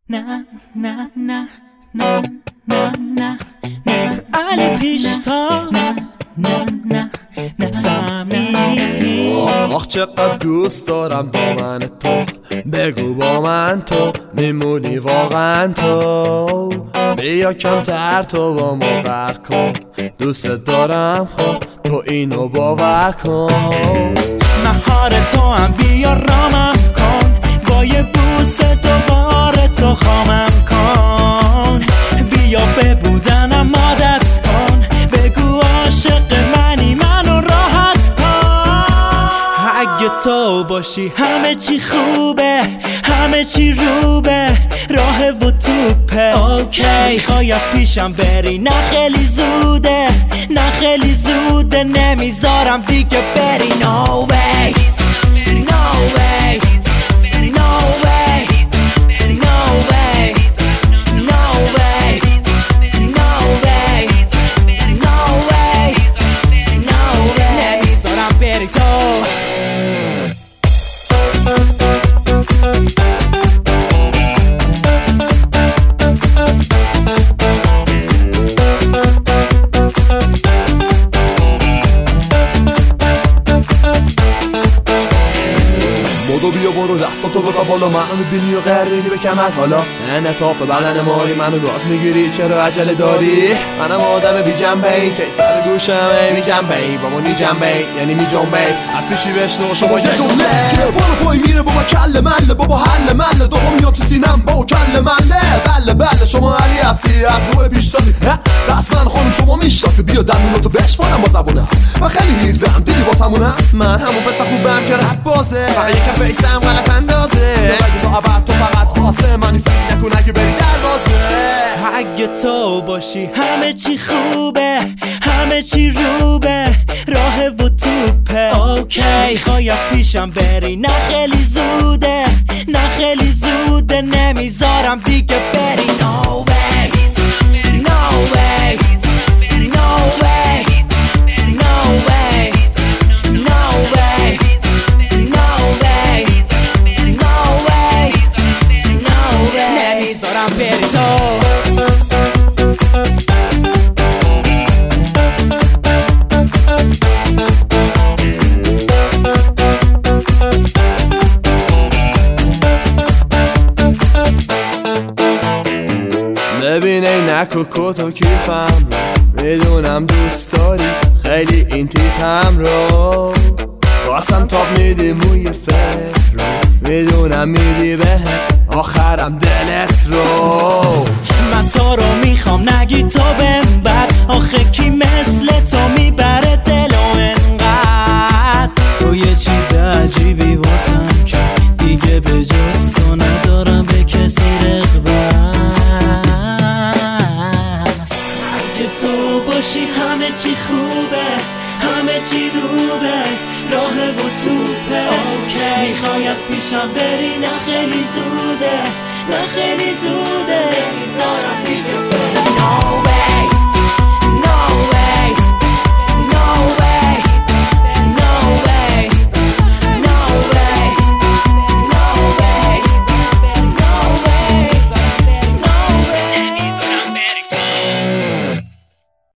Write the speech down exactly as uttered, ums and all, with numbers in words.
نه نه نه نه نه نه نه علی پیشتاز نه نه نه سمی آخ چقدر دوست دارم دامن تو، بگو با من تو میمونی واقعا تو، بیا کمتر تو با ما بر کن، دوست دارم خب تو اینو باور کن. مهار تو هم بیا رامم کن، با یه بوسه دوباره تو خامم کن، بیا به بودنم عادت کن، بگو عاشق منی منو راحت کن. اگه تو باشی همه چی خوبه، همه چی روبه، راه و توپه. اوکی میخوای از پیشم بری، نه خیلی زوده، نه خیلی زوده، نمیذارم دیگه بری. No way No way No way No way No way No way No way No way نمیذارم بری تو. بودو بیا برو دستاتو بقا بالا، منو میبینی و غیر میگی به کمر حالا انعطاف بدن مایی منو گاز میگیری، چرا عجله داری؟ منم آدم بی جنبه ای که سر گوشم ای می جنبه ای با منی جنبه ای یعنی می جنبه ای از پیشی بشنو شما یه جمله که برو پای میره بابا کل مله بابا حل مله دوم میاد تو سینم با کل مله. بله بله شما علی هستی از روی پیشتازی رسما خانم شما میشناسی، بیا دندوناتو بشمارم با زبونه من خیلی هیزم دیدی واسمونم، من همون پسر خوبم که رپ بازه فقط یکم فیسم غلط اندازه، اگه تو عبد تو فقط خاصه منی فکر نکن اگه بری دروازه. اگه تو باشی همه چی خوبه، همه چی روبه، راه و توپه. اوکی میخوای از پیشم بری، نه خیلی زوده، نه خیلی زوده، نمیذارم دیگه بری. No way No way No way No way No way No way No way No way نمیذارم بری تو. ببین عینک و کت و کیفم رو میدونم دوست داری خیلی این تیپم رو، واسم تاب میدی موی فکر رو میدونم میدی به آخرم دلت رو. من تو رو میخوام نگی تو بهم بد، آخه کی مثل تو میبره دل و انقدر. تو یه چیز عجیبی واسم که دیگه به جز تو ندارم به کسی رغبت. اگه تو باشی همه چی خوبه، همه چی روبه، راه و توپه. اوکی میخوای از پیشم بری، نه خیلی زوده، نه خیلی زوده، نمیذارم دیگه